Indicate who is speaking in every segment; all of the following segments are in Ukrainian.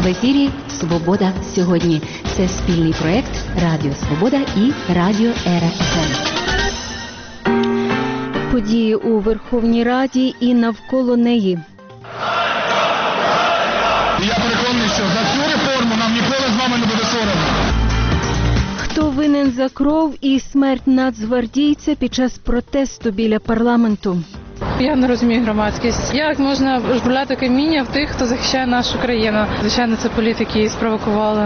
Speaker 1: В ефірі «Свобода сьогодні». Це спільний проєкт Радіо Свобода і Радіо Ера ФМ. Події у Верховній Раді і навколо неї.
Speaker 2: Я переконаний, що за цю реформу нам ніколи з вами не буде соромно.
Speaker 1: Хто винен за кров і смерть нацгвардійця під час протесту біля парламенту?
Speaker 3: Я не розумію громадськість. Як можна жбурляти каміння в тих, хто захищає нашу країну? Звичайно, це політики її спровокували.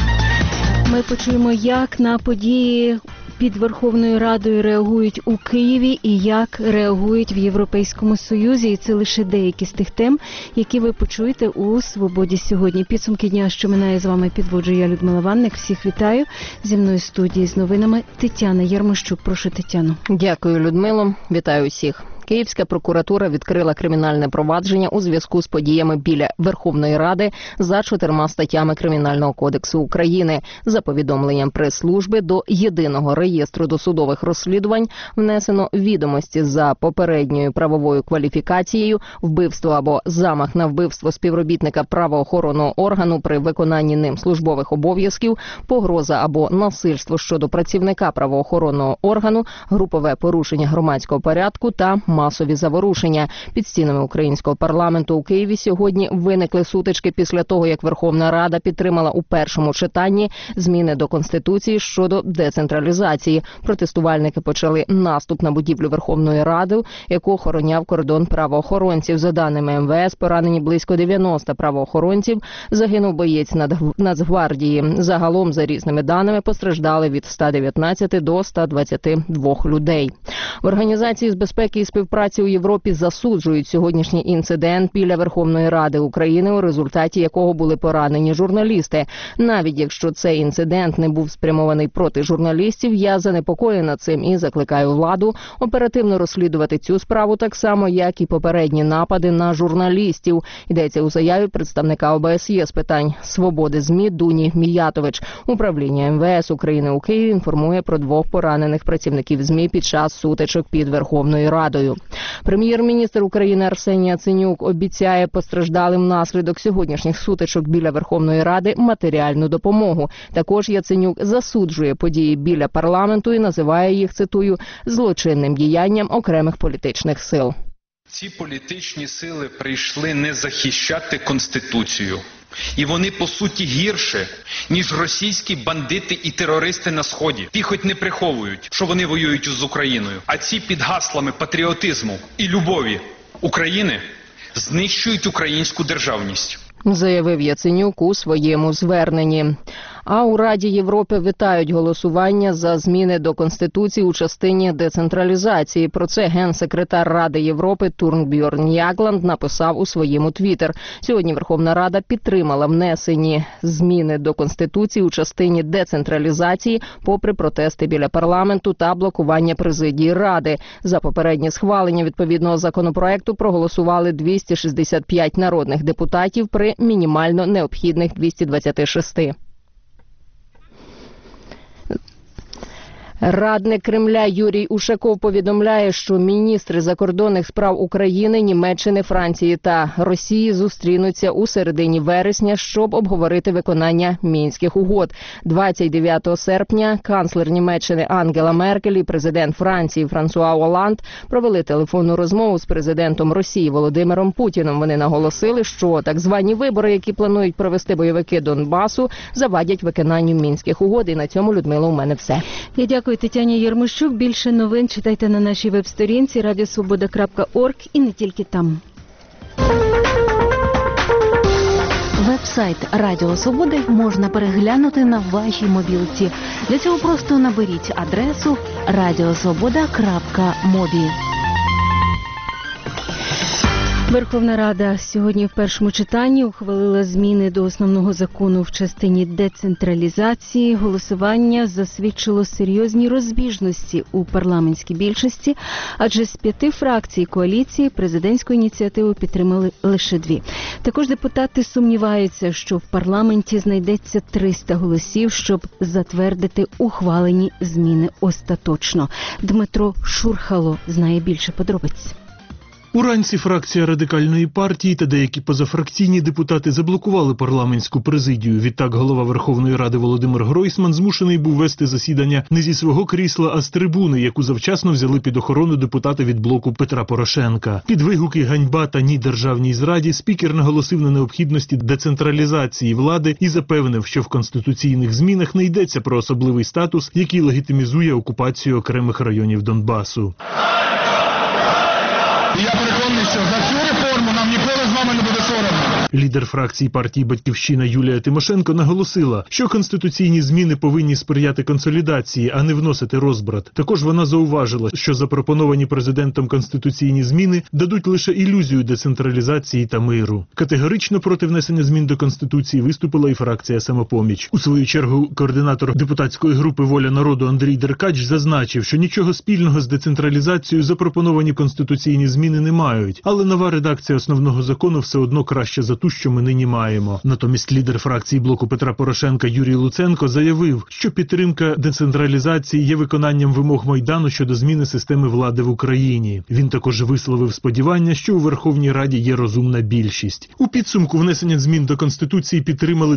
Speaker 1: Ми почуємо, як на події під Верховною Радою реагують у Києві і як реагують в Європейському Союзі. І це лише деякі з тих тем, які ви почуєте у «Свободі сьогодні». Підсумки дня, що минає, з вами підводжу я, Людмила Ванник. Всіх вітаю. Зі мною в студії з новинами Тетяна Ярмощук. Прошу, Тетяно.
Speaker 4: Дякую, Людмило. Вітаю усіх. Київська прокуратура відкрила кримінальне провадження у зв'язку з подіями біля Верховної Ради за 4 статтями Кримінального кодексу України. За повідомленням прес-служби, до єдиного реєстру досудових розслідувань внесено відомості за попередньою правовою кваліфікацією, вбивство або замах на вбивство співробітника правоохоронного органу при виконанні ним службових обов'язків, погроза або насильство щодо працівника правоохоронного органу, групове порушення громадського порядку та масові заворушення. Під стінами українського парламенту у Києві сьогодні виникли сутички після того, як Верховна Рада підтримала у першому читанні зміни до Конституції щодо децентралізації. Протестувальники почали наступ на будівлю Верховної Ради, яку охороняв кордон правоохоронців. За даними МВС, поранені близько 90 правоохоронців, загинув боєць Нацгвардії. Загалом, за різними даними, постраждали від 119 до 122 людей. В Організації з безпеки і співпраці у Європі засуджують сьогоднішній інцидент біля Верховної Ради України, у результаті якого були поранені журналісти. Навіть якщо цей інцидент не був спрямований проти журналістів, я занепокоєна цим і закликаю владу оперативно розслідувати цю справу так само, як і попередні напади на журналістів. Йдеться у заяві представника ОБСЄ з питань свободи ЗМІ Дуні Міятович. Управління МВС України у Києві інформує про 2 поранених працівників ЗМІ під час сутичок під Верховною Радою. Прем'єр-міністр України Арсеній Яценюк обіцяє постраждалим внаслідок сьогоднішніх сутичок біля Верховної Ради матеріальну допомогу. Також Яценюк засуджує події біля парламенту і називає їх, цитую, злочинним діянням окремих політичних сил.
Speaker 5: Ці політичні сили прийшли не захищати Конституцію. І вони, по суті, гірше, ніж російські бандити і терористи на Сході. Ті хоч не приховують, що вони воюють з Україною. А ці під гаслами патріотизму і любові України знищують українську державність.
Speaker 4: Заявив Яценюк у своєму зверненні. А у Раді Європи вітають голосування за зміни до Конституції у частині децентралізації. Про це генсекретар Ради Європи Турнбьорн Ягланд написав у своєму твіттер. Сьогодні Верховна Рада підтримала внесені зміни до Конституції у частині децентралізації, попри протести біля парламенту та блокування президії Ради. За попереднє схвалення відповідного законопроекту проголосували 265 народних депутатів при мінімально необхідних 226. Радник Кремля Юрій Ушаков повідомляє, що міністри закордонних справ України, Німеччини, Франції та Росії зустрінуться у середині вересня, щоб обговорити виконання Мінських угод. 29 серпня канцлер Німеччини Ангела Меркель і президент Франції Франсуа Оланд провели телефонну розмову з президентом Росії Володимиром Путіним. Вони наголосили, що так звані вибори, які планують провести бойовики Донбасу, завадять виконанню Мінських угод. І на цьому, Людмила, у мене все.
Speaker 1: Я дякую Тетяні Ярмощук. Більше новин читайте на нашій веб-сторінці radiosvoboda.org і не тільки там.
Speaker 6: Веб-сайт Радіо Свободи можна переглянути на вашій мобілці. Для цього просто наберіть адресу radiosvoboda.mobi.
Speaker 1: Верховна Рада сьогодні в першому читанні ухвалила зміни до основного закону в частині децентралізації. Голосування засвідчило серйозні розбіжності у парламентській більшості, адже з 5 фракцій коаліції президентську ініціативу підтримали лише 2. Також депутати сумніваються, що в парламенті знайдеться 300 голосів, щоб затвердити ухвалені зміни остаточно. Дмитро Шурхало знає більше подробиць.
Speaker 7: Уранці фракція Радикальної партії та деякі позафракційні депутати заблокували парламентську президію. Відтак голова Верховної Ради Володимир Гройсман змушений був вести засідання не зі свого крісла, а з трибуни, яку завчасно взяли під охорону депутати від блоку Петра Порошенка. Під вигуки «Ганьба» та «Ні державній зраді» спікер наголосив на необхідності децентралізації влади і запевнив, що в конституційних змінах не йдеться про особливий статус, який легітимізує окупацію окремих районів Донбасу.
Speaker 2: Я переконаний, що за цю реформу нам ніколи з вами не буде соромно.
Speaker 7: Лідер фракції партії «Батьківщина» Юлія Тимошенко наголосила, що конституційні зміни повинні сприяти консолідації, а не вносити розбрат. Також вона зауважила, що запропоновані президентом конституційні зміни дадуть лише ілюзію децентралізації та миру. Категорично проти внесення змін до Конституції виступила і фракція «Самопоміч». У свою чергу координатор депутатської групи «Воля народу» Андрій Деркач зазначив, що нічого спільного з децентралізацією запропоновані конституційні зміни не мають, але нова редакція основного закону все одно краще за ту, що ми нині маємо. Натомість лідер фракції блоку Петра Порошенка Юрій Луценко заявив, що підтримка децентралізації є виконанням вимог Майдану щодо зміни системи влади в Україні. Він також висловив сподівання, що у Верховній Раді є розумна більшість. У підсумку внесення змін до Конституції підтримали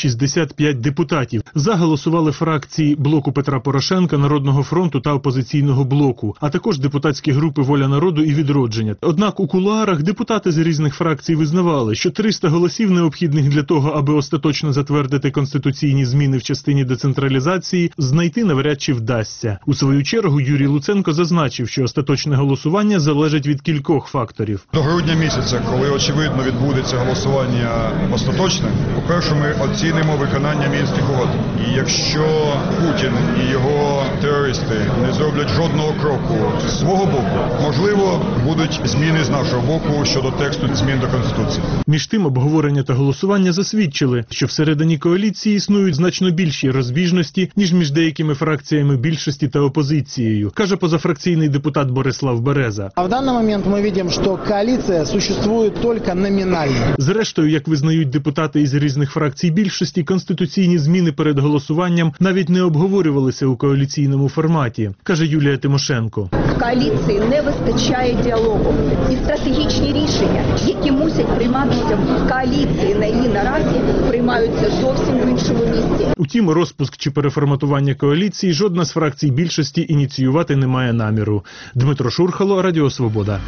Speaker 7: 265 депутатів. За голосували фракції блоку Петра Порошенка, Народного фронту та опозиційного блоку, а також депутатські групи «Воля народу» і «Відродження». Однак у кулуарах депутати з різних фракцій визнавали, що 300 голосів необхідних для того, аби остаточно затвердити конституційні зміни в частині децентралізації, знайти навряд чи вдасться. У свою чергу Юрій Луценко зазначив, що остаточне голосування залежить від кількох факторів.
Speaker 8: До грудня місяця, коли очевидно відбудеться голосування остаточне, по-перше, ми оцінимо виконання Мінських угод. І якщо Путін і його терористи не зроблять жодного кроку з свого боку, можливо, будуть зміни з нашого боку щодо тексту змін до Конституції.
Speaker 7: Між тим, обговорення та голосування засвідчили, що всередині коаліції існують значно більші розбіжності, ніж між деякими фракціями більшості та опозицією, каже позафракційний депутат Борислав Береза.
Speaker 9: А в даний момент ми бачимо, що коаліція существує тільки номінально.
Speaker 7: Зрештою, як визнають депутати із різних фракцій більшості, конституційні зміни перед голосуванням навіть не обговорювалися у коаліційному форматі, каже Юлія Тимошенко.
Speaker 10: В коаліції не вистачає діалогу і стратегічні рішення, які мусять прийматися в коаліції на її нараді, приймаються зовсім в іншому місці.
Speaker 7: Утім, розпуск чи переформатування коаліції жодна з фракцій більшості ініціювати не має наміру. Дмитро Шурхало, Радіо Свобода.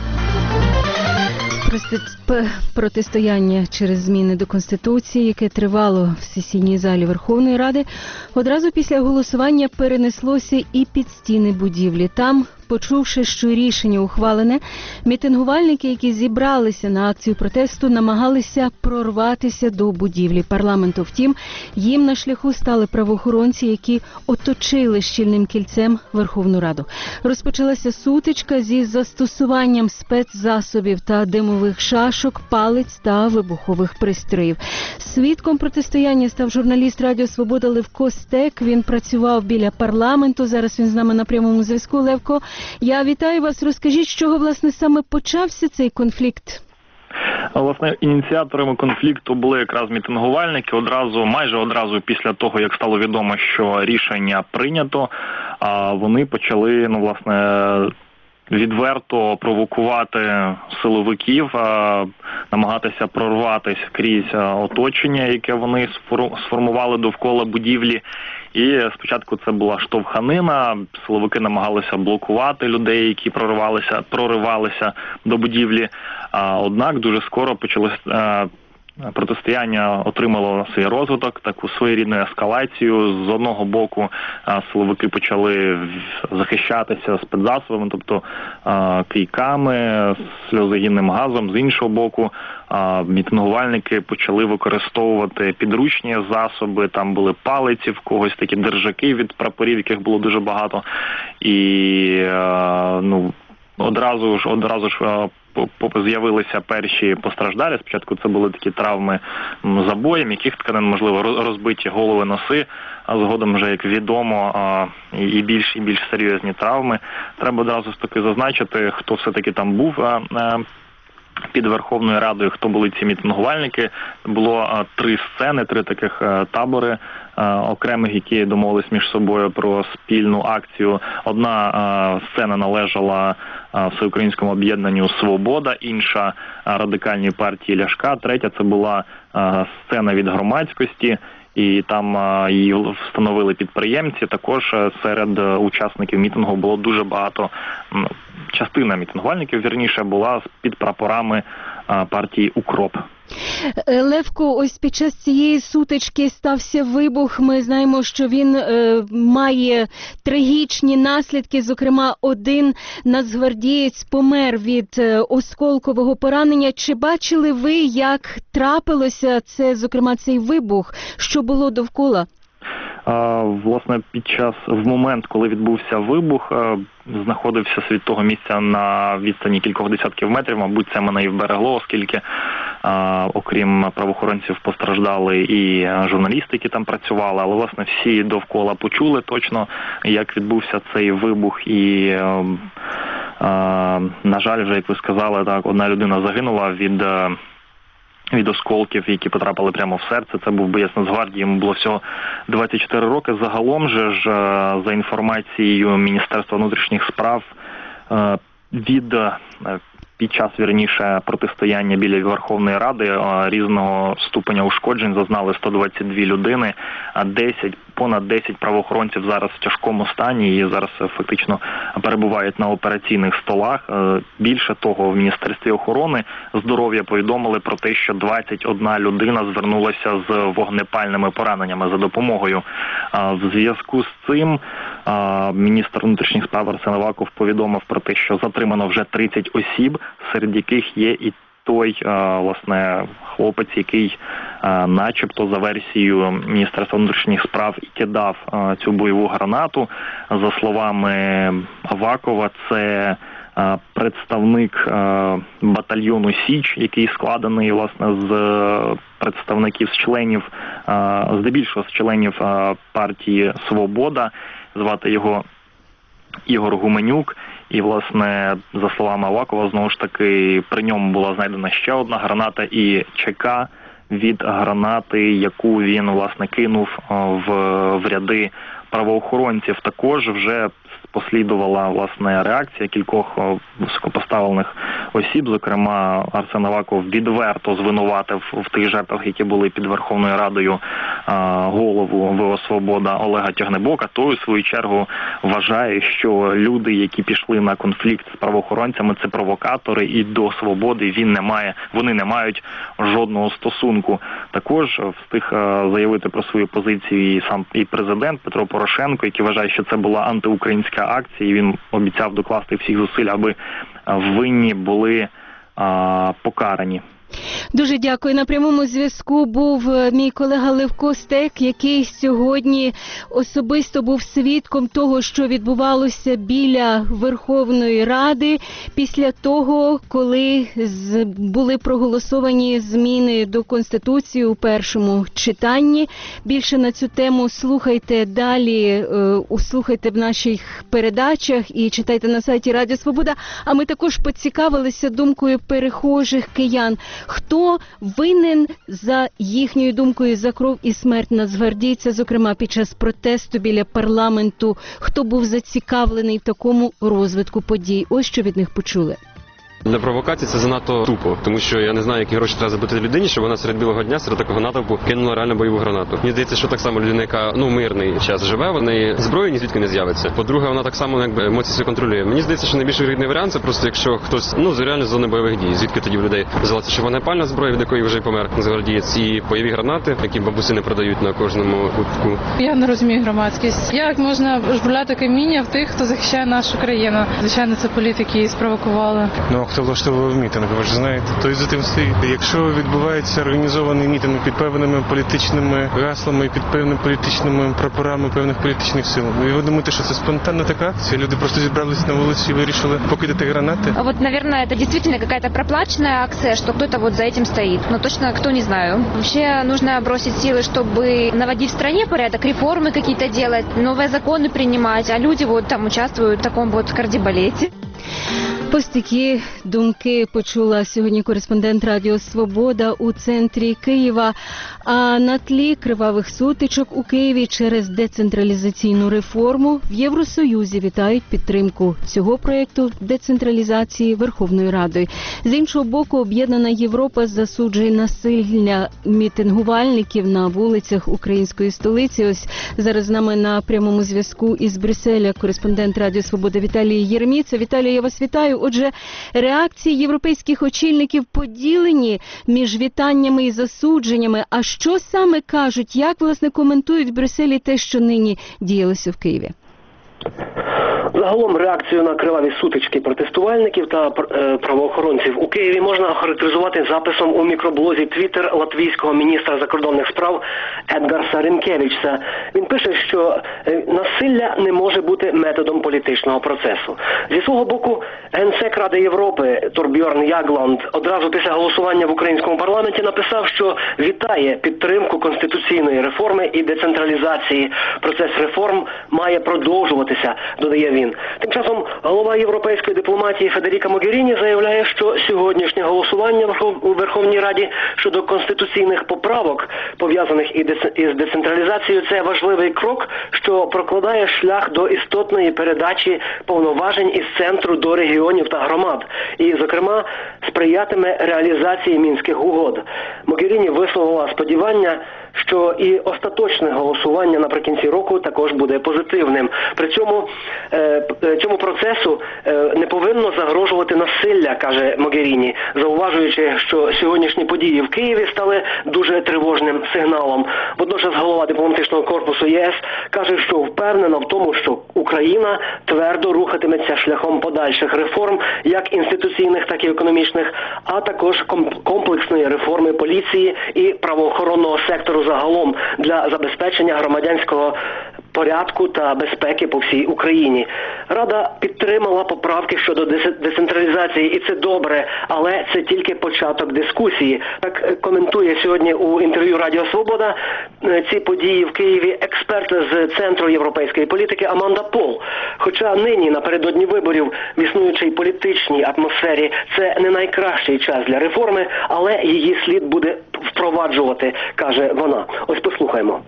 Speaker 1: Протистояння через зміни до Конституції, яке тривало в сесійній залі Верховної Ради, одразу після голосування перенеслося і під стіни будівлі. Там, почувши, що рішення ухвалене, мітингувальники, які зібралися на акцію протесту, намагалися прорватися до будівлі парламенту. Втім, їм на шляху стали правоохоронці, які оточили щільним кільцем Верховну Раду. Розпочалася сутичка зі застосуванням спецзасобів та димових шашок, палиць та вибухових пристроїв. Свідком протистояння став журналіст Радіо Свобода Левко Стек. Він працював біля парламенту. Зараз він з нами на прямому зв'язку. Левко, я вітаю вас. Розкажіть, з чого, власне, саме почався цей конфлікт?
Speaker 11: Власне, ініціаторами конфлікту були якраз мітингувальники. Майже одразу після того, як стало відомо, що рішення прийнято, вони почали, відверто провокувати силовиків, намагатися прорватися крізь оточення, яке вони сформували довкола будівлі. І спочатку це була штовханина, силовики намагалися блокувати людей, які проривалися до будівлі. Однак дуже скоро почалося протистояння, отримало свій розвиток, таку своєрідну ескалацію. З одного боку силовики почали захищатися спецзасобами, тобто кийками, сльозогінним газом. З іншого боку, мітингувальники почали використовувати підручні засоби, там були палиці, в когось такі держаки від прапорів, яких було дуже багато. І одразу ж з'явилися перші постраждалі. Спочатку це були такі травми забоєм, яких тканин, можливо, розбиті голови, носи, а згодом вже, як відомо, і більш серйозні травми. Треба одразу таки зазначити, хто все-таки там був під Верховною Радою, хто були ці мітингувальники. Було 3 сцени, 3 таких табори. окремих, які домовились між собою про спільну акцію. Одна сцена належала Всеукраїнському об'єднанню «Свобода», інша Радикальній партії Ляшка, третя це була сцена від громадськості. І там її встановили підприємці. Також серед учасників мітингу було дуже багато, частина мітингувальників, вірніше, була під прапорами партії «Укроп».
Speaker 1: Левко, ось під час цієї сутички стався вибух. Ми знаємо, що він має трагічні наслідки. Зокрема, один нацгвардієць помер від осколкового поранення. Чи бачили ви, як трапилося це, зокрема, цей вибух? Що було довкола?
Speaker 11: Власне, в момент, коли відбувся вибух, знаходився від того місця на відстані кількох десятків метрів. Мабуть, це мене і вберегло, оскільки окрім правоохоронців постраждали і журналісти, які там працювали. Але, власне, всі довкола почули точно, як відбувся цей вибух. І, на жаль, вже, як ви сказали, так, одна людина загинула від осколків, які потрапили прямо в серце. Це був боєць Нацгвардії, йому було всього 24 роки. Загалом же ж, за інформацією Міністерства внутрішніх справ, під час, вірніше, протистояння біля Верховної Ради різного ступеня ушкоджень зазнали 122 людини, а понад 10 правоохоронців зараз в тяжкому стані і зараз фактично перебувають на операційних столах. Більше того, в Міністерстві охорони здоров'я повідомили про те, що 21 людина звернулася з вогнепальними пораненнями за допомогою. В зв'язку з цим міністр внутрішніх справ Арсен Аваков повідомив про те, що затримано вже 30 осіб, серед яких є і той, власне, хлопець, який начебто за версією Міністерства внутрішніх справ і кидав цю бойову гранату. За словами Авакова, це представник батальйону «Січ», який складений, власне, з представників, з членів, здебільшого з членів партії «Свобода». Звати його Ігор Гуменюк. І, власне, за словами Авакова, знову ж таки, при ньому була знайдена ще одна граната і ЧК від гранати, яку він, власне, кинув в ряди правоохоронців. Також вже послідувала, власне, реакція кількох високопоставлених осіб. Зокрема, Арсен Аваков відверто звинуватив в тих жертвах, які були під Верховною Радою, голову ВО «Свобода» Олега Тягнебока. Той, у свою чергу, вважає, що люди, які пішли на конфлікт з правоохоронцями, це провокатори, і до «Свободи» вони не мають жодного стосунку. Також встиг заявити про свою позицію і президент Петро Порошенко, який вважає, що це була антиукраїнська акція, і він обіцяв докласти всіх зусиль, аби винні були покарані.
Speaker 1: Дуже дякую. На прямому зв'язку був мій колега Левко Стек, який сьогодні особисто був свідком того, що відбувалося біля Верховної Ради після того, коли були проголосовані зміни до Конституції у першому читанні. Більше на цю тему слухайте далі, слухайте в наших передачах і читайте на сайті Радіо Свобода. А ми також поцікавилися думкою перехожих киян. Хто винен, за їхньою думкою, за кров і смерть нацгвардійця, зокрема під час протесту біля парламенту? Хто був зацікавлений в такому розвитку подій? Ось що від них почули.
Speaker 12: Для провокації це занадто тупо, тому що я не знаю, які гроші треба заплатити людині, щоб вона серед білого дня, серед такого натовпу кинула реально бойову гранату. Мені здається, що так само людина, яка мирний час живе, в неї зброї ні звідки не з'явиться. По-друге, вона так само емоції себе контролює. Мені здається, що найбільш вигідний варіант це просто якщо хтось реально з зони бойових дій. Звідки тоді в людей взялася, що вогнепальна зброя, від якої вже помер нацгвардієць, і бойові гранати, які бабусі не продають на кожному кутку.
Speaker 3: Я не розумію громадськість. Як можна жбурляти каміння в тих, хто захищає нашу країну? Звичайно, це політики і спровокували.
Speaker 13: Хто влаштовував мітинг, ви ж знаєте, той за тим стоїть. Якщо відбувається організований мітинг під певними політичними гаслами, під певними політичними прапорами певних політичних сил, ви думаєте, що це спонтанна така акція? Люди просто зібралися на вулиці і вирішили покидати гранати?
Speaker 14: Наверное, это действительно какая-то проплаченная акция, что кто-то за этим стоит. Но точно кто, не знаю. Вообще нужно бросить силы, чтобы наводить в стране порядок, реформы какие-то делать, новые законы принимать, а люди там участвуют в таком кардебалете.
Speaker 1: Ось такі думки почула сьогодні кореспондент Радіо Свобода у центрі Києва. А на тлі кривавих сутичок у Києві через децентралізаційну реформу в Євросоюзі вітають підтримку цього проєкту децентралізації Верховною Радою. З іншого боку, Об'єднана Європа засуджує насилля мітингувальників на вулицях української столиці. Ось зараз з нами на прямому зв'язку із Брюсселя кореспондент Радіо Свобода Віталій Єреміца. Віталій, я вас вітаю. Отже, реакції європейських очільників поділені між вітаннями і засудженнями. А що саме кажуть, як, власне, коментують в Брюсселі те, що нині діялося в Києві?
Speaker 15: Загалом реакцію на криваві сутички протестувальників та правоохоронців у Києві можна охарактеризувати записом у мікроблозі Twitter латвійського міністра закордонних справ Едгарса Рінкевічса. Він пише, що насилля не може бути методом політичного процесу. Зі свого боку, генсек Ради Європи Торбьорн Ягланд одразу після голосування в українському парламенті написав, що вітає підтримку конституційної реформи і децентралізації. Процес реформ має продовжуватися, додає він. Тим часом голова європейської дипломатії Федеріка Могеріні заявляє, що сьогоднішнє голосування у Верховній Раді щодо конституційних поправок, пов'язаних із децентралізацією, це важливий крок, що прокладає шлях до істотної передачі повноважень із центру до регіонів та громад. І, зокрема, сприятиме реалізації Мінських угод. Могеріні висловила сподівання, що і остаточне голосування наприкінці року також буде позитивним. При цьому цьому процесу не повинно загрожувати насилля, каже Могеріні, зауважуючи, що сьогоднішні події в Києві стали дуже тривожним сигналом. Водночас голова дипломатичного корпусу ЄС каже, що впевнена в тому, що Україна твердо рухатиметься шляхом подальших реформ, як інституційних, так і економічних, а також комплексної реформи поліції і правоохоронного сектору загалом для забезпечення громадянського порядку та безпеки по всій Україні. Рада підтримала поправки щодо децентралізації, і це добре, але це тільки початок дискусії. Так коментує сьогодні у інтерв'ю Радіо Свобода ці події в Києві експерт з Центру європейської політики Аманда Пол. Хоча нині, напередодні виборів, в існуючій політичній атмосфері це не найкращий час для реформи, але її слід буде впроваджувати, каже вона. Ось послухаймо.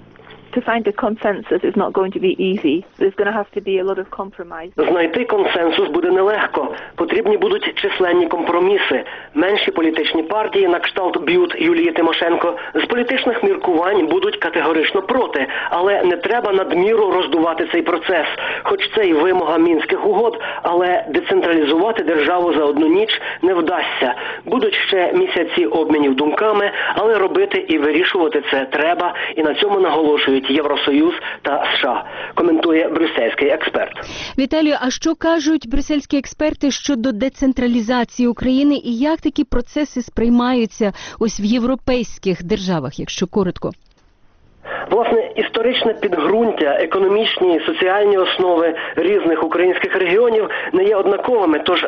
Speaker 15: Знайти консенсус буде нелегко. Потрібні будуть численні компроміси. Менші політичні партії, на кшталт БЮТ Юлії Тимошенко, з політичних міркувань будуть категорично проти. Але не треба надміру роздувати цей процес. Хоч це й вимога Мінських угод, але децентралізувати державу за одну ніч не вдасться. Будуть ще місяці обмінів думками, але робити і вирішувати це треба. І на цьому наголошують Євросоюз та США, коментує брюссельський експерт.
Speaker 1: Віталію, а що кажуть брюссельські експерти щодо децентралізації України і як такі процеси сприймаються ось в європейських державах, якщо коротко?
Speaker 15: Власне, історичне підґрунтя, економічні і соціальні основи різних українських регіонів не є однаковими, тож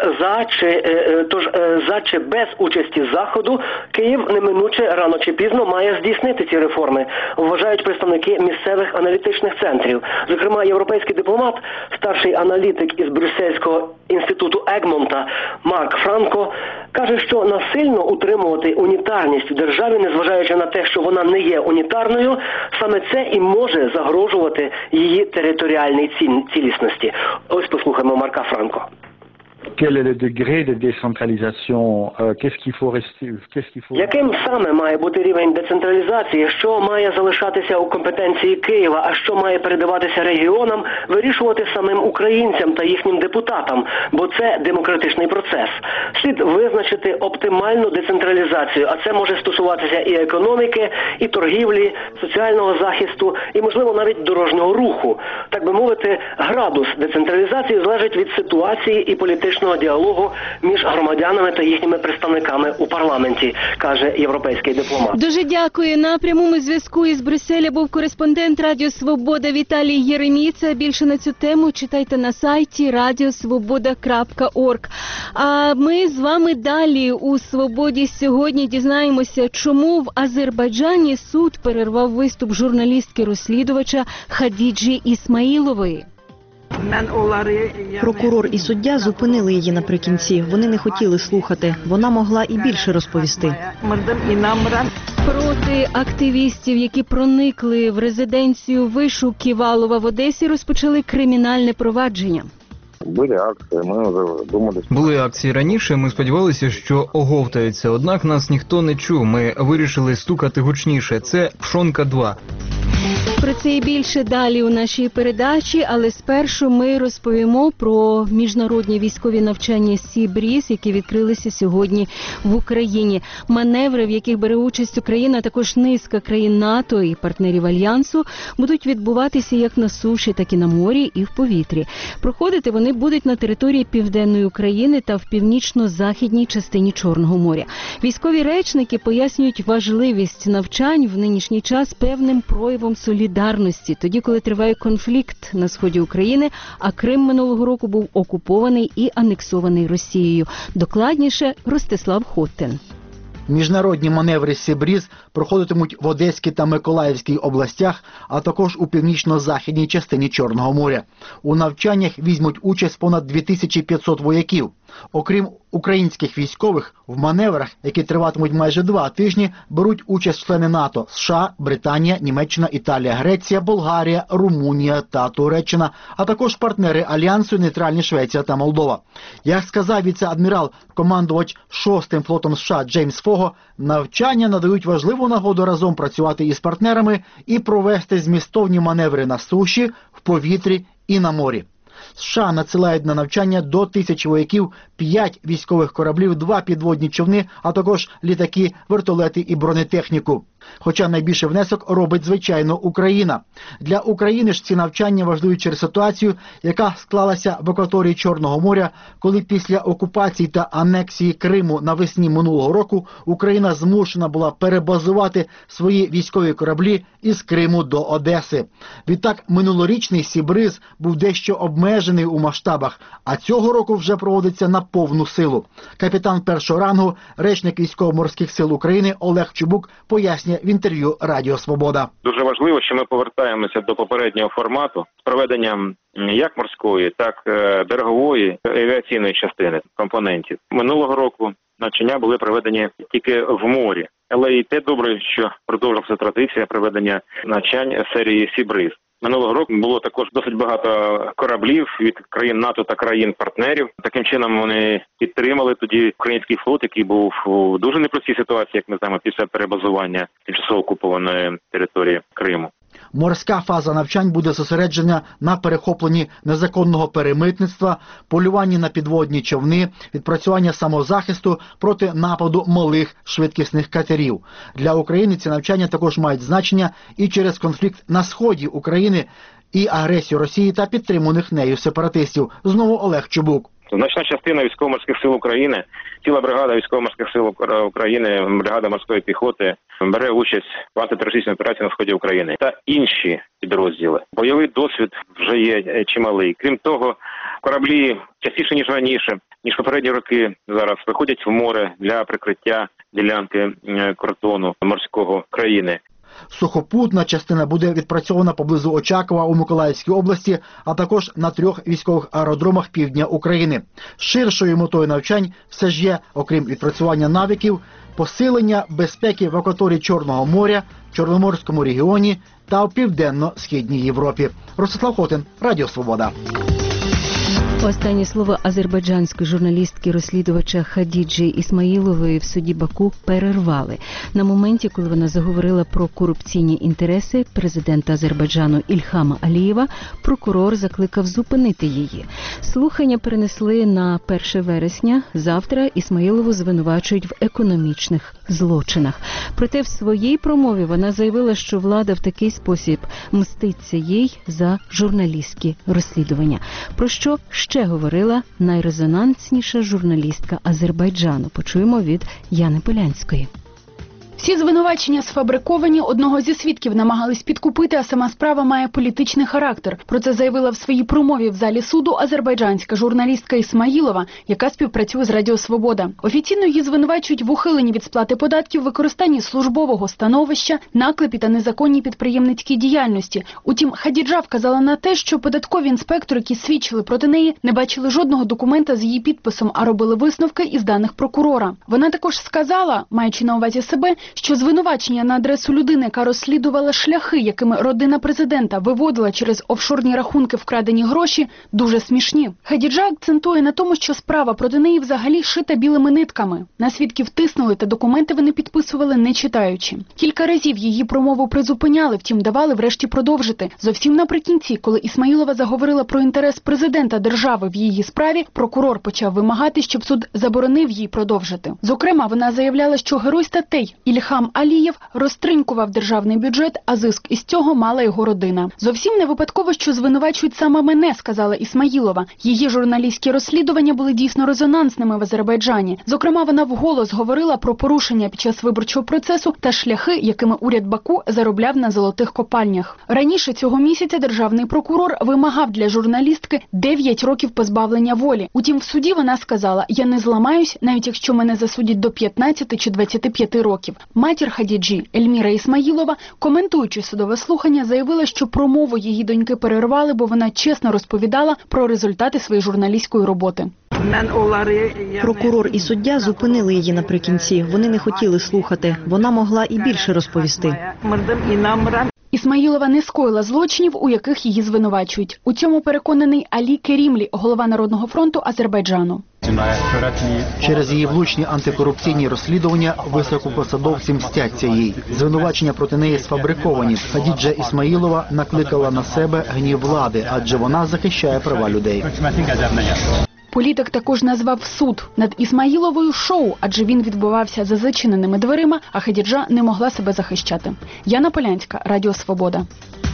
Speaker 15: за чи без участі Заходу Київ неминуче рано чи пізно має здійснити ці реформи, вважають представники місцевих аналітичних центрів. Зокрема, європейський дипломат, старший аналітик із Брюссельського інституту Егмонта Марк Франко, каже, що насильно утримувати унітарність в державі, незважаючи на те, що вона не є унітарною, саме це і може загрожувати її територіальній цілісності. Ось послухаємо Марка Франко.
Speaker 16: Quel est le degré de décentralisation?
Speaker 15: Яким саме має бути рівень децентралізації? Що має залишатися у компетенції Києва, а що має передаватися регіонам, вирішувати самим українцям та їхнім депутатам, бо це демократичний процес. Слід визначити оптимальну децентралізацію, а це може стосуватися і економіки, і торгівлі, соціального захисту, і, можливо, навіть дорожнього руху. Так би мовити, градус децентралізації залежить від ситуації і політичного діалогу між громадянами та їхніми представниками у парламенті, каже європейський дипломат.
Speaker 1: Дуже дякую. На прямому зв'язку із Брюсселя був кореспондент Радіо Свобода Віталій Єреміца. Більше на цю тему читайте на сайті radiosvoboda.org. А ми з вами далі у Свободі сьогодні дізнаємося, чому в Азербайджані суд перервав виступ журналістки-розслідувача Хадіджі Ісмаїлової.
Speaker 17: Прокурор і суддя зупинили її наприкінці. Вони не хотіли слухати. Вона могла і більше розповісти.
Speaker 1: Проти активістів, які проникли в резиденцію Вишу Ківалова в Одесі, розпочали кримінальне провадження.
Speaker 18: Були акції, ми вже думали.
Speaker 19: Були акції раніше, ми сподівалися, що оговтаються, однак нас ніхто не чув. Ми вирішили стукати гучніше. Це Пшонка 2.
Speaker 1: Про це і більше далі у нашій передачі, але спершу ми розповімо про міжнародні військові навчання Сі-Бріз, які відкрилися сьогодні в Україні. Маневри, в яких бере участь Україна, а також низка країн НАТО і партнерів Альянсу, будуть відбуватися як на суші, так і на морі і в повітрі. Проходити вони будуть на території Південної України та в північно-західній частині Чорного моря. Військові речники пояснюють важливість навчань в нинішній час певним проявом солідарності, тоді, коли триває конфлікт на сході України, а Крим минулого року був окупований і анексований Росією. Докладніше Ростислав Хоттен.
Speaker 9: Міжнародні маневри Сі-Бріз проходитимуть в Одеській та Миколаївській областях, а також у північно-західній частині Чорного моря. У навчаннях візьмуть участь понад 2500 вояків. Окрім українських військових, в маневрах, які триватимуть майже 2 тижні, беруть участь члени НАТО – США, Британія, Німеччина, Італія, Греція, Болгарія, Румунія та Туреччина, а також партнери Альянсу, нейтральні Швеція та Молдова. Як сказав віце-адмірал, командувач 6-м флотом США Джеймс Фого, навчання надають важливу нагоду разом працювати із партнерами і провести змістовні маневри на суші, в повітрі і на морі. США надсилають на навчання до 1000 вояків, 5 військових кораблів, 2 підводні човни, а також літаки, вертолети і бронетехніку. Хоча найбільший внесок робить, звичайно, Україна. Для України ж ці навчання важливі через ситуацію, яка склалася в акваторії Чорного моря, коли після окупації та анексії Криму навесні минулого року Україна змушена була перебазувати свої військові кораблі із Криму до Одеси. Відтак, минулорічний Сі-Бриз був дещо обмежений у масштабах, а цього року вже проводиться на повну силу. Капітан першого рангу, речник Військово-морських сил України Олег Чубук пояснює в інтерв'ю Радіо Свобода.
Speaker 18: Дуже важливо, що ми повертаємося до попереднього формату з проведенням як морської, так і берегової авіаційної частини компонентів. Минулого року навчання були проведені тільки в морі. Але і те добре, що продовжилася традиція проведення навчань серії Сі-Бриз. Минулого року було також досить багато кораблів від країн НАТО та країн-партнерів. Таким чином вони підтримали тоді український флот, який був у дуже непростій ситуації, як ми знаємо, після перебазування тимчасово окупованої території Криму.
Speaker 9: Морська фаза навчань буде зосереджена на перехопленні незаконного перемитництва, полюванні на підводні човни, відпрацювання самозахисту проти нападу малих швидкісних катерів. Для України ці навчання також мають значення і через конфлікт на сході України і агресію Росії та підтриманих нею сепаратистів. Знову Олег Чубук.
Speaker 18: Значна частина військово-морських сил України, ціла бригада військово-морських сил України, бригада морської піхоти бере участь в антитерористичній операції на сході України та інші підрозділи. Бойовий досвід вже є чималий. Крім того, кораблі частіше, ніж раніше, ніж попередні роки, зараз виходять в море для прикриття ділянки кордону морського країни.
Speaker 9: Сухопутна частина буде відпрацьована поблизу Очакова у Миколаївській області, а також на 3 військових аеродромах півдня України. Ширшою метою навчань все ж є, окрім відпрацювання навиків, посилення безпеки в акваторії Чорного моря, Чорноморському регіоні та в Південно-Східній Європі. Ростислав Хоттен, Радіо Свобода.
Speaker 1: Останні слова азербайджанської журналістки-розслідувача Хадіджі Ісмаїлової в суді Баку перервали. На моменті, коли вона заговорила про корупційні інтереси президента Азербайджану Ільхама Алієва, прокурор закликав зупинити її. Слухання перенесли на 1 вересня. Завтра Ісмаїлову звинувачують в економічних злочинах. Проте в своїй промові вона заявила, що влада в такий спосіб мститься їй за журналістські розслідування. Про що ще говорила найрезонансніша журналістка Азербайджану. Почуємо від Яни Полянської.
Speaker 20: Всі звинувачення сфабриковані, одного зі свідків намагались підкупити, а сама справа має політичний характер. Про це заявила в своїй промові в залі суду азербайджанська журналістка Ісмаїлова, яка співпрацює з Радіо Свобода. Офіційно її звинувачують в ухиленні від сплати податків, використанні службового становища, наклепі та незаконній підприємницькій діяльності. Утім, Хадіджа вказала на те, що податкові інспектори, які свідчили проти неї, не бачили жодного документа з її підписом, а робили висновки із даних прокурора. Вона також сказала, маючи на увазі себе, що звинувачення на адресу людини, яка розслідувала шляхи, якими родина президента виводила через офшорні рахунки вкрадені гроші, дуже смішні. Хадіджа акцентує на тому, що справа проти неї взагалі шита білими нитками. На свідків тиснули та документи вони підписували не читаючи. Кілька разів її промову призупиняли, втім давали врешті продовжити. Зовсім наприкінці, коли Ісмаїлова заговорила про інтерес президента держави в її справі, прокурор почав вимагати, щоб суд заборонив їй продовжити. Зокрема, вона заявляла, що герой статей Ільхам Алієв розтринькував державний бюджет, а зиск із цього мала його родина. Зовсім не випадково, що звинувачують саме мене, сказала Ісмаїлова. Її журналістські розслідування були дійсно резонансними в Азербайджані. Зокрема, вона вголос говорила про порушення під час виборчого процесу та шляхи, якими уряд Баку заробляв на золотих копальнях. Раніше цього місяця державний прокурор вимагав для журналістки 9 років позбавлення волі. Утім, в суді вона сказала: «Я не зламаюсь, навіть якщо мене засудять до 15 чи 25 років». Матір Хадіджі, Ельміра Ісмаїлова, коментуючи судове слухання, заявила, що промову її доньки перервали, бо вона чесно розповідала про результати своєї журналістської роботи.
Speaker 17: Прокурор і суддя зупинили її наприкінці. Вони не хотіли слухати. Вона могла і більше розповісти.
Speaker 20: Ісмаїлова не скоїла злочинів, у яких її звинувачують. У цьому переконаний Алі Керімлі, голова Народного фронту Азербайджану.
Speaker 9: Через її влучні антикорупційні розслідування високопосадовці мстяться їй. Звинувачення проти неї сфабриковані. Хадіджа Ісмаїлова накликала на себе гнів влади, адже вона захищає права людей.
Speaker 20: Політик також назвав суд над Ісмаїловою шоу, адже він відбувався за зачиненими дверима, а Хадіджа не могла себе захищати. Яна Полянська, Радіо Свобода.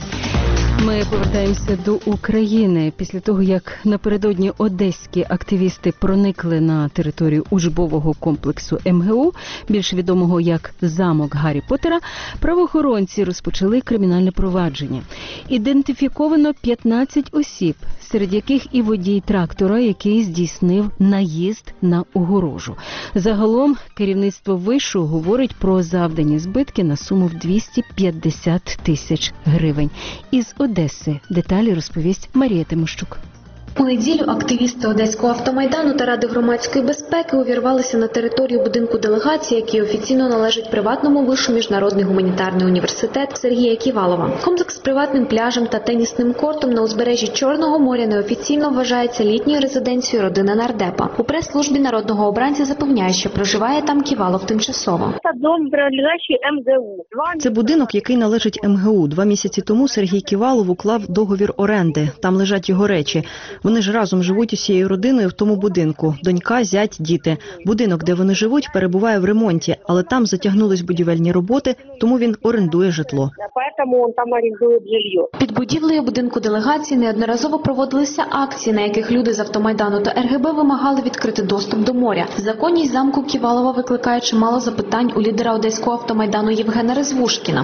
Speaker 1: Ми повертаємося до України. Після того, як напередодні одеські активісти проникли на територію учбового комплексу МГУ, більш відомого як замок Гаррі Поттера, правоохоронці розпочали кримінальне провадження. Ідентифіковано 15 осіб, серед яких і водій трактора, який здійснив наїзд на огорожу. Загалом керівництво вишу говорить про завдані збитки на суму в 250 тисяч гривень. Із Одеси деталі розповість Марія Тимощук.
Speaker 21: У неділю активісти Одеського автомайдану та Ради громадської безпеки увірвалися на територію будинку делегації, який офіційно належить приватному вишу Міжнародний гуманітарний університет Сергія Ківалова. Комплекс з приватним пляжем та тенісним кортом на узбережжі Чорного моря неофіційно вважається літньою резиденцією родини нардепа. У прес-службі народного обранця запевняє, що проживає там Ківалов тимчасово.
Speaker 17: Це будинок, який належить МГУ. 2 місяці тому Сергій Ківалов уклав договір оренди. Там лежать його речі. Вони ж разом живуть усією родиною в тому будинку. Донька, зять, діти. Будинок, де вони живуть, перебуває в ремонті, але там затягнулись будівельні роботи, тому він орендує житло.
Speaker 21: Під будівлею будинку делегації неодноразово проводилися акції, на яких люди з автомайдану та РГБ вимагали відкрити доступ до моря. Законність замку Ківалова викликає чимало запитань у лідера Одеського автомайдану Євгена Резвушкіна.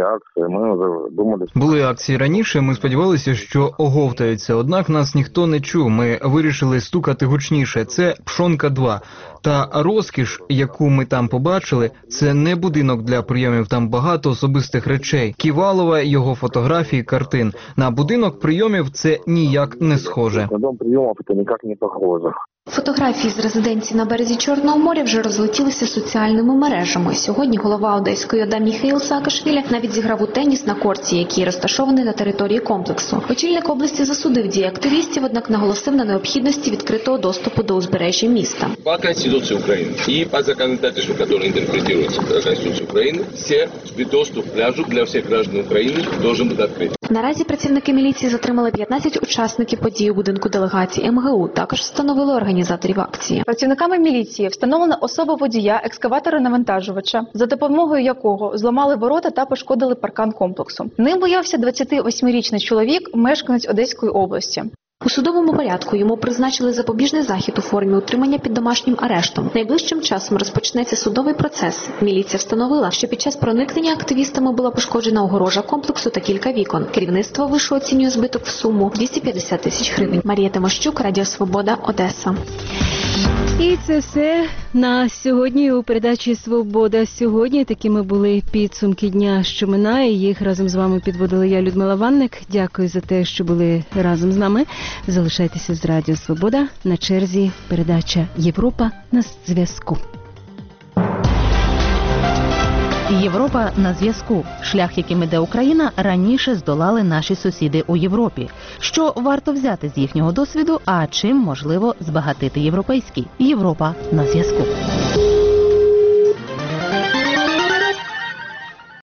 Speaker 19: Були акції раніше, ми сподівалися, що оговтаються, однак нас ніхто не чув. Ми вирішили стукати гучніше. Це Пшонка 2. Та розкіш, яку ми там побачили, це не будинок для прийомів, там багато особистих речей. Ківалова, його фотографії, картин. На будинок прийомів це ніяк не схоже.
Speaker 21: На дом прийомів це ніяк не схоже. Фотографії з резиденції на березі Чорного моря вже розлетілися соціальними мережами. Сьогодні голова Одеської ОДА Міхаїл Саакашвілі навіть зіграв у теніс на корті, який розташований на території комплексу. Очільник області засудив дії активістів, однак наголосив на необхідності відкритого доступу до узбережжя міста.
Speaker 22: По Конституції України і по законодательству, яке інтерпретується Конституцією України, доступ к пляжу для всіх граждан України має бути відкритий.
Speaker 21: Наразі працівники міліції затримали 15 учасників події у будинку делегації МГУ. Також встановили організаторів акції.
Speaker 23: Працівниками міліції встановлена особа водія екскаватора-навантажувача, за допомогою якого зламали ворота та пошкодили паркан комплексу. Ним боявся 28-річний чоловік, мешканець Одеської області.
Speaker 21: У судовому порядку йому призначили запобіжний захід у формі утримання під домашнім арештом. Найближчим часом розпочнеться судовий процес. Міліція встановила, що під час проникнення активістами була пошкоджена огорожа комплексу та кілька вікон. Керівництво вишу оцінює збиток в суму 250 тисяч гривень. Марія Тимощук, Радіо Свобода, Одеса.
Speaker 1: І це все на сьогодні у передачі «Свобода сьогодні». Такими були підсумки дня, що минає. Їх разом з вами підводила я, Людмила Ванник. Дякую за те, що були разом з нами. Залишайтеся з Радіо Свобода. На черзі передача «Європа на зв'язку».
Speaker 4: Європа на зв'язку. Шлях, яким іде Україна, раніше здолали наші сусіди у Європі. Що варто взяти з їхнього досвіду, а чим можливо збагатити європейський? Європа на зв'язку.